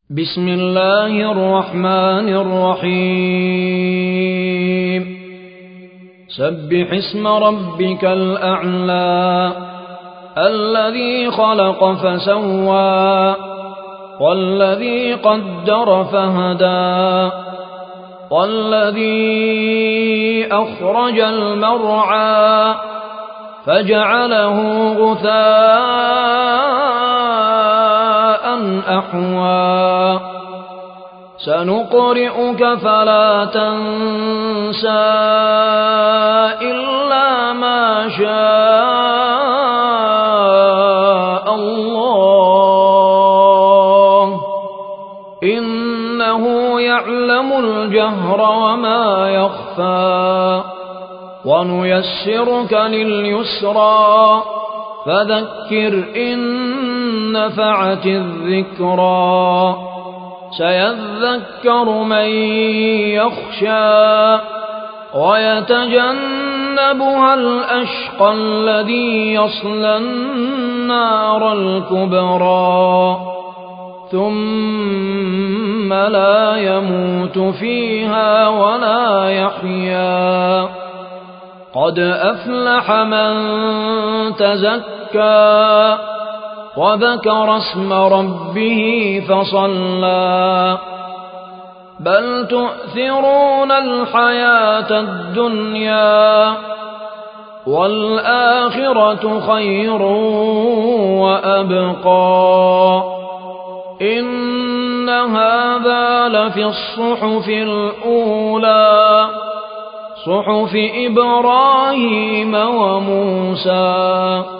بسم الله الرحمن الرحيم سبح اسم ربك الأعلى الذي خلق فسوى والذي قدر فهدى والذي أخرج المرعى فجعله غثاء أحوى سنقرئك فلا تنسى إلا ما شاء الله إنه يعلم الجهر وما يخفى ونيسرك لليسرى فذكر إن نفعت الذكرى سيذكر من يخشى ويتجنبها الأشقى الذي يصلى النار الكبرى ثم لا يموت فيها ولا يحيا قد أفلح من تزكى وذكر اسم ربه فصلى بل تؤثرون الحياة الدنيا والآخرة خير وأبقى إن هذا لفي الصحف الأولى صحف إبراهيم وموسى